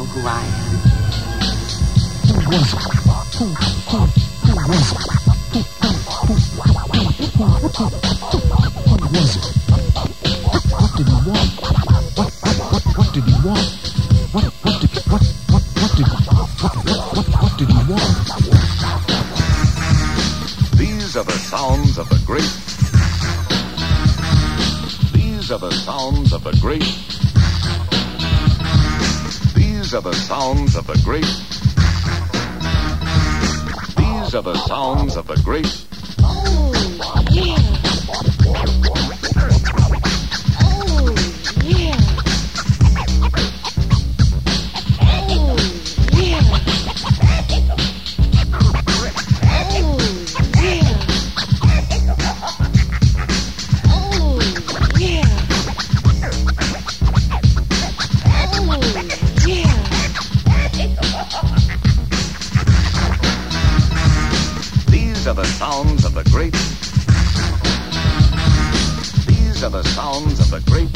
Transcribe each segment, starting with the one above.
who I am. Who was it? Who was it? Who was it? What did he want? What did he want? What did he want? These are the sounds of the great. These are the sounds of the great. These are the sounds of the great. These are the sounds of the great. Oh, yeah. Oh, yeah. These are the sounds of the great. These are the sounds of the great.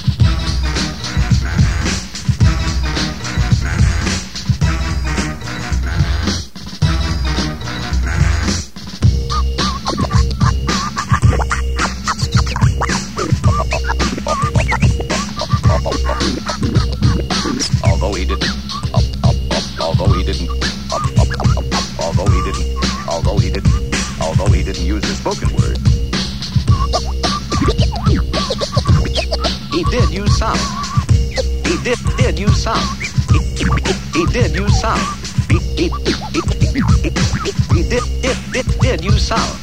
Although he didn't use the spoken word, he did use sound. He did use sound. He did use sound. He did use sound.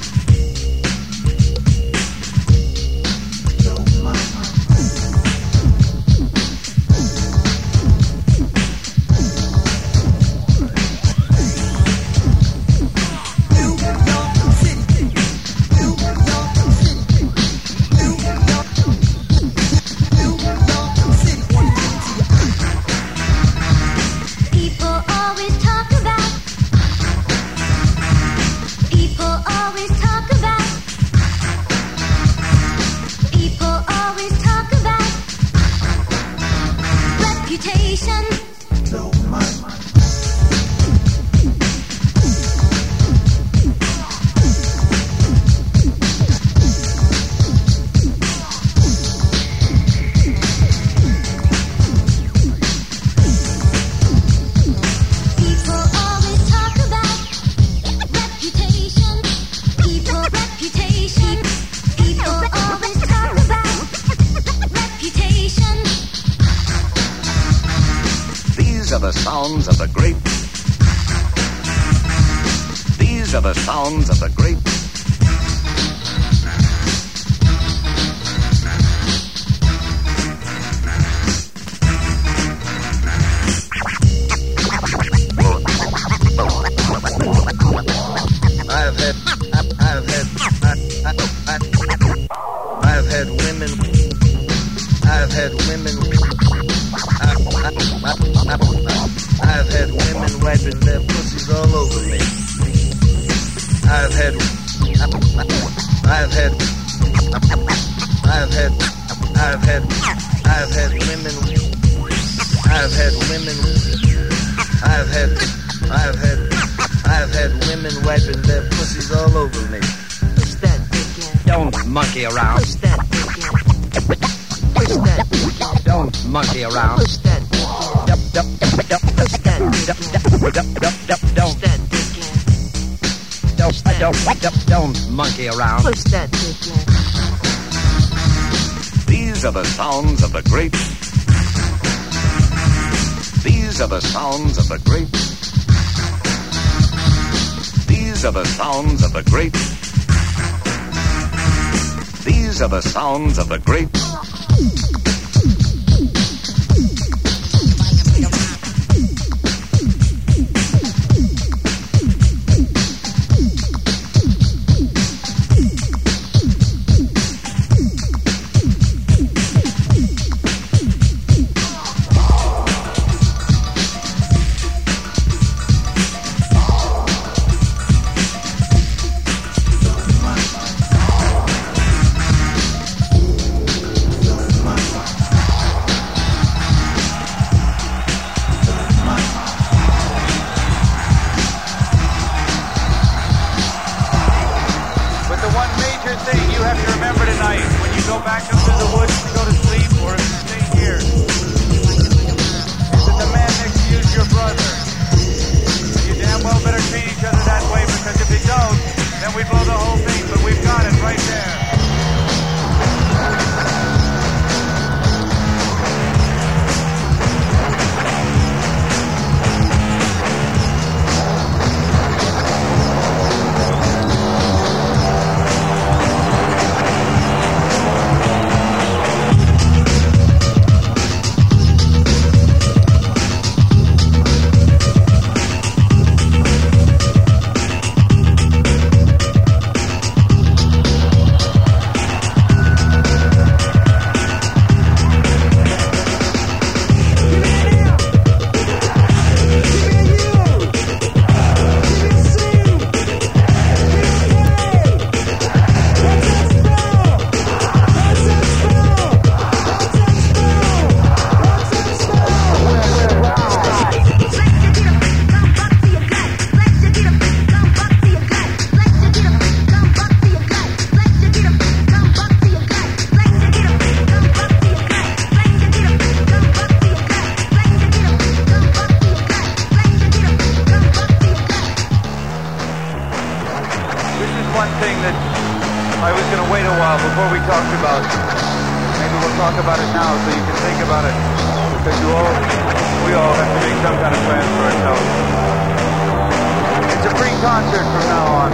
These are the sounds of the great. These are the sounds of the great. I've had women wiping their pussies all over me. I've had women wiping their pussies all over me. Push that dick in. Don't monkey around. Push that dick in. Push that dick in. Don't monkey around. Push that dick in. Push that dick in. Push that dick in. Don't monkey around. Push that dick in. These are the sounds of the great. These are the sounds of the great. These are the sounds of the great. These are the sounds of the great. talk about it now so you can think about it. Because we all have to make some kind of plan for ourselves. It's a free concert from now on.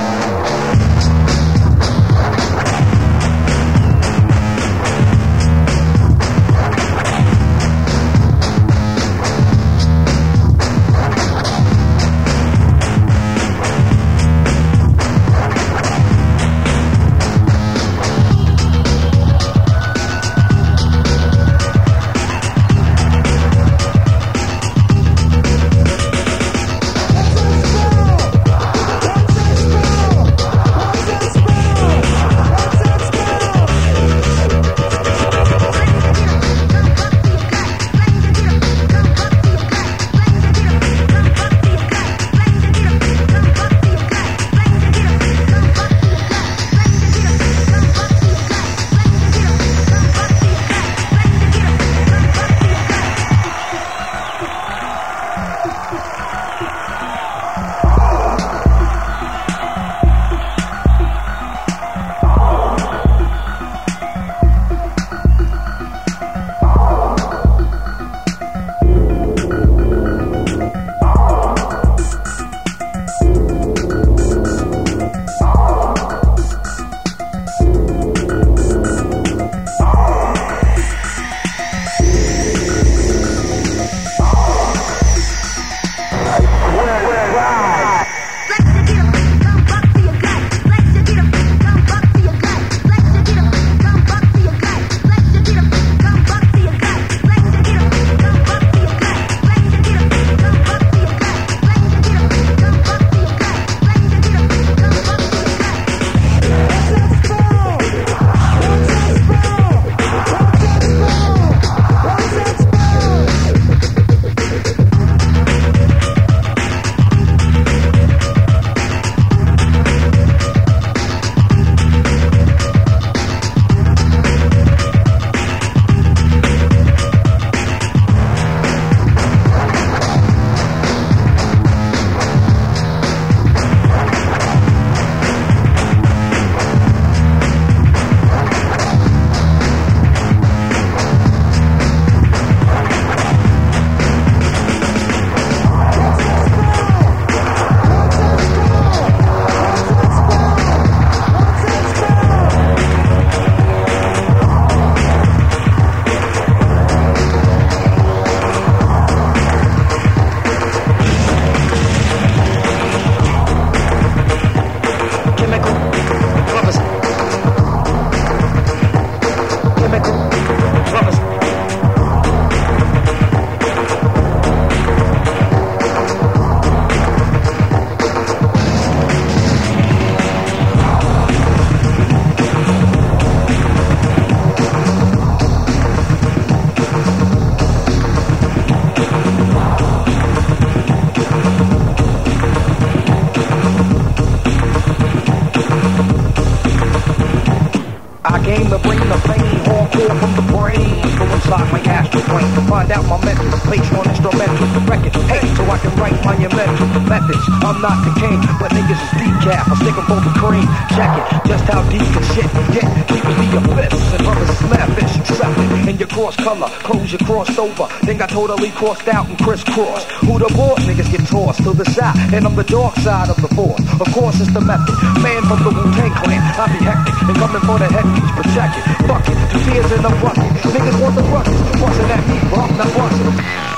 Find out my mental place on instrumental records. Hey, so I can write monumental methods. I'm not the king, but niggas is decaf. I stick 'em for the cream. Check it, just how deep can shit get. Deep as the abyss, and brothers snapfish accepted. In your cross color, clothes you crossed over. Then got totally crossed out and crisscrossed. Who the boss? Niggas get tossed to the side, and I'm the dark side of the force. Of course it's the method. Man from the Wu-Tang Clan, I be hectic and coming for the head piece. Protect it, fuck it, 2 tears in a bucket. Niggas want the ruckus, bustin' at me, but I'm not bustin'.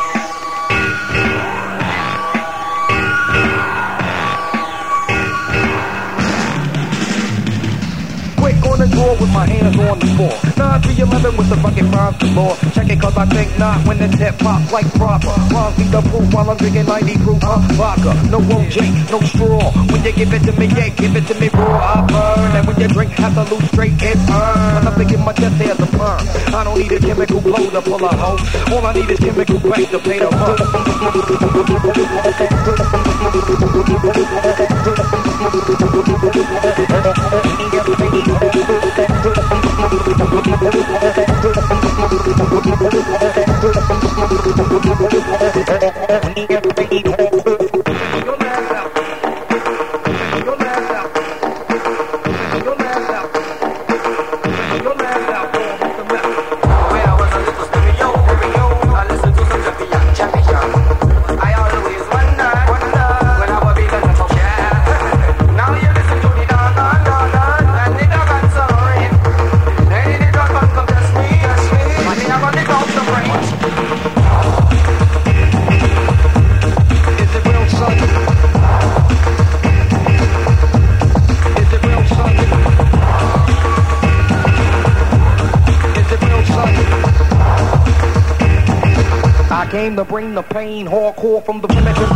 On the door with my hands on the floor. 9-3-11 with the fucking rhymes galore. Check it cause I think not when it's hip hop like proper. Rhymes be the proof while I'm drinking 90 proof vodka. No OJ, no straw. When you give it to me, yeah, give it to me raw. I burn. And when you drink, have to lose straight and burn. I'm thinking my chest hair's a perm. I don't need a chemical blow to pull a hoe. All I need is chemical bank to pay the run. I came to bring the pain, hardcore from the primitive.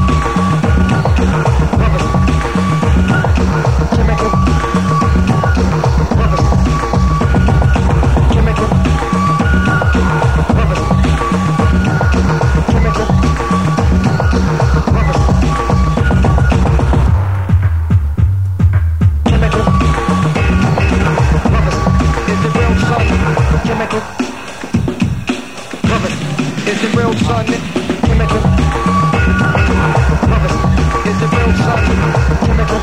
Is it real, son? Chemical. Is it real, son? Chemical.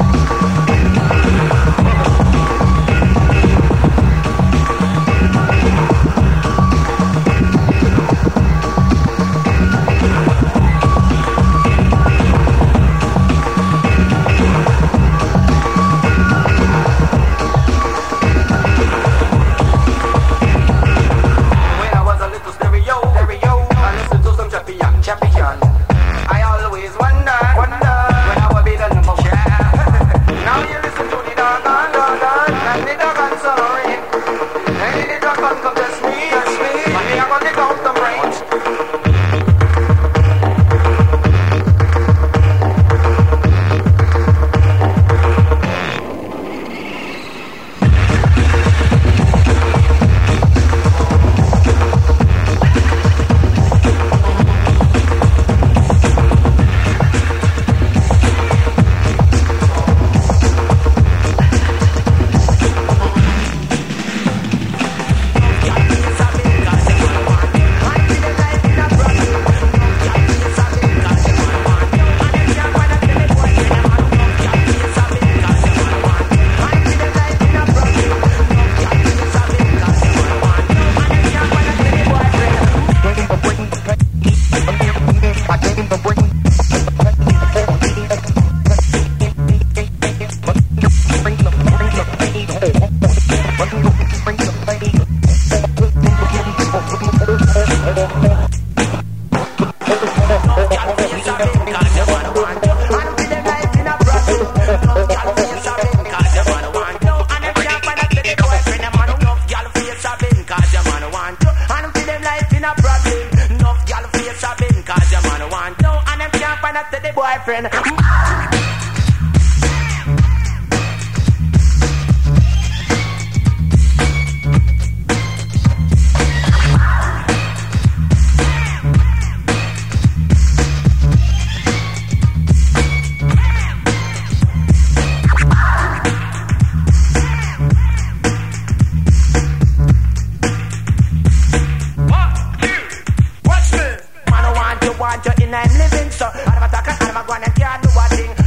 Want you in I'm living so I'm a talker, I'm a go and can't do a thing.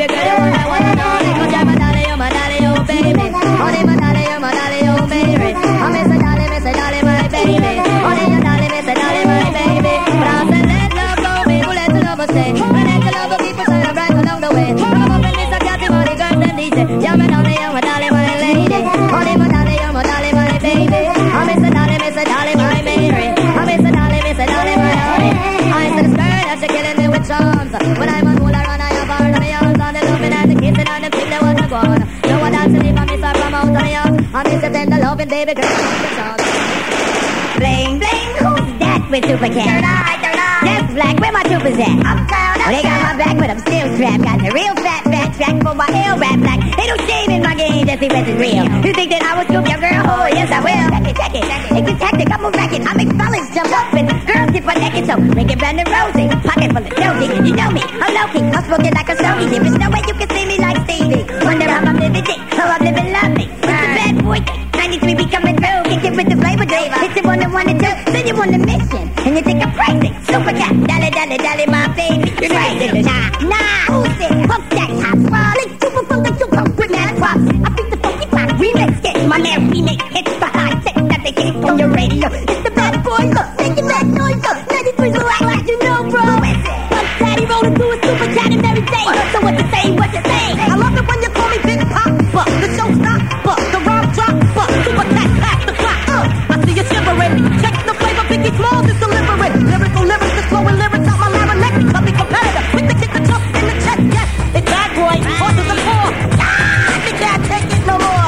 baby girl, you wanna know it. 'Cause you're my dolly, oh baby. Honey, my dolly, oh baby. I miss a dolly, my baby. Honey, your dolly, my baby. But I said let love go, baby, let the love stay. And let the love keep us shining bright along the way. Come up and listen, got the money, girls and DJ. You're my dolly, my lady. Honey, my dolly, my baby. I miss a dolly, my Mary. I miss a dolly, my honey. I said it's girl that you're killing me with charms. When I'm on hold, I run, I have heart on the arms. On the loving and the kissing and the thing that was gone. No one else to leave, I miss her from out on the arms. I miss the tender loving, baby girl, I miss the charms. Bling, bling, who's that with super cat? Third eye. Just black, where my troopers at? Uptown. They got my back, but I'm still strapped. Got the real fat track for my L rap black. Ain't no shame in my game, just see what's real. You think that I would scoop your girl? Oh, yes, I will. Check it. It's a tactic, I'm a racket. I make fellas jump up and girls get my naked. So make it brand new rosy. Pocket full of dozy. You know me, I'm low-key. I'm smoking like a stogie. There is no way you can see me like Stevie. Wonder how I'm living dick, how I'm living lovely. It's a bad boy thing. 93 be coming through. Kick it with the flavor, Dave. Hit you on the 1 and 2. Then you on the mission. And you think I'm crazy. Super cat, dolly, my baby. You're crazy. Nah, who's it? Pump that hot swirling. Super funk and super with mad props. I beat the funky pop remix. Get my man remix. It's the high tech that they get on your radio. It's the bad boy look. Making that noise up. 93 so act like you know, bro. Pump daddy rolling through a super cat and every day. So what you say? I love it when you call me Big Pop. The show stop. The rhyme drop. Super cat pass the clock. I see you shivering. Check the flavor. Biggie Smalls is delivering. Lyrical lyrics is flowing lyrics out my larynx. I'll be competitive with the kick the jump in the chest. Yes, it's bad boy. Horses and four. They can't take it no more.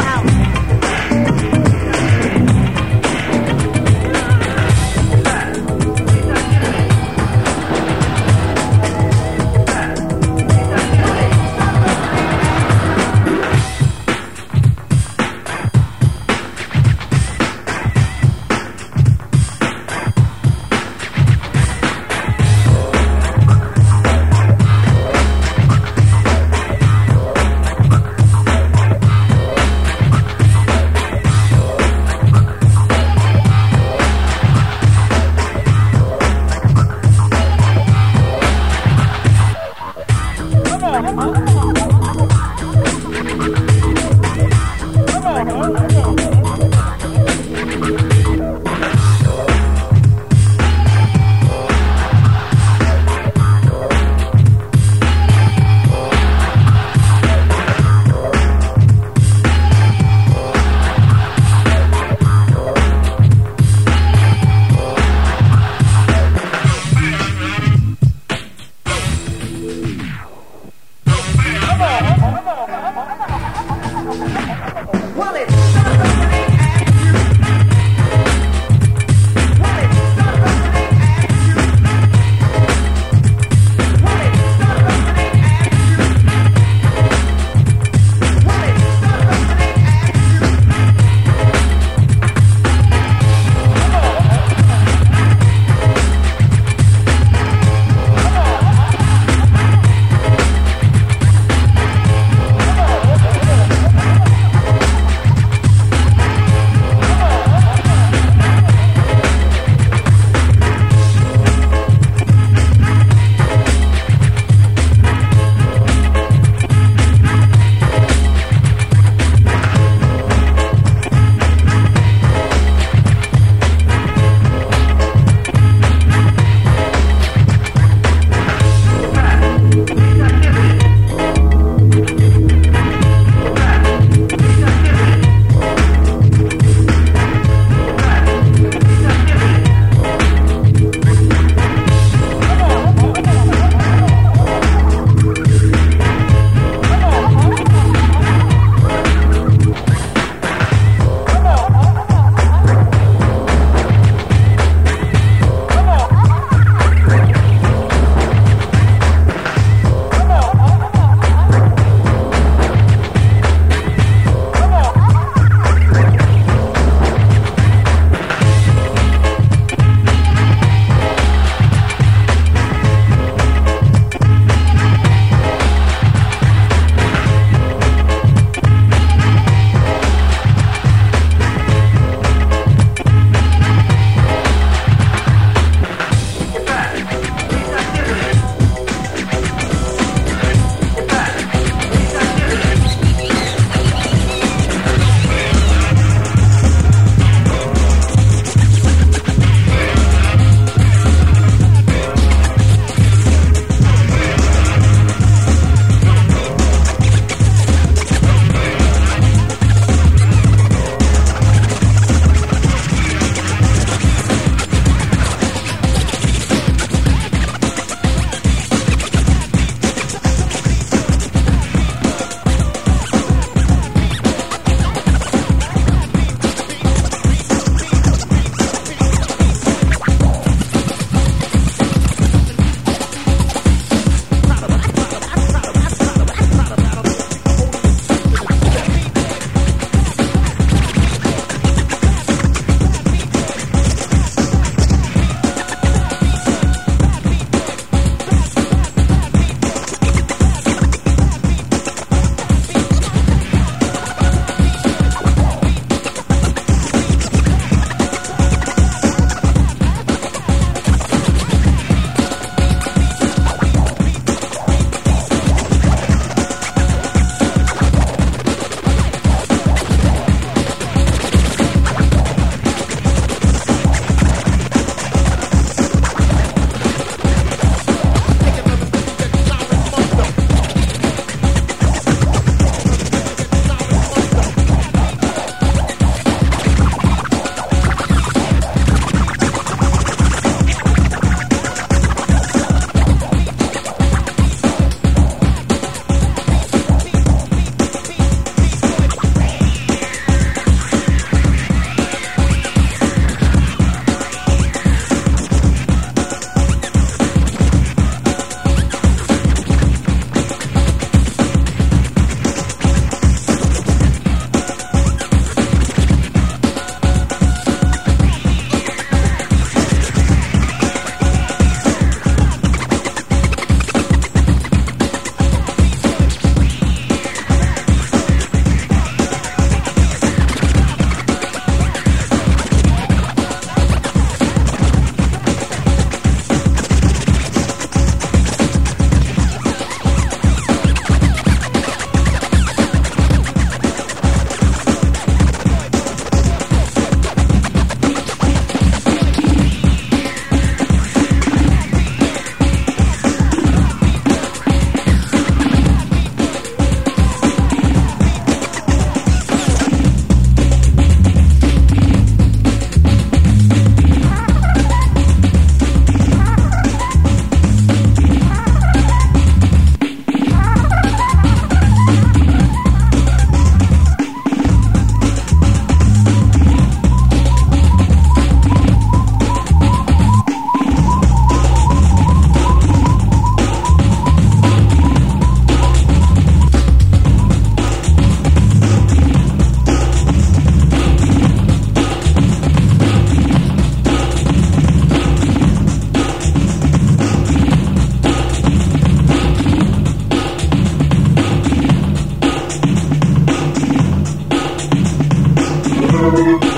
Thank you.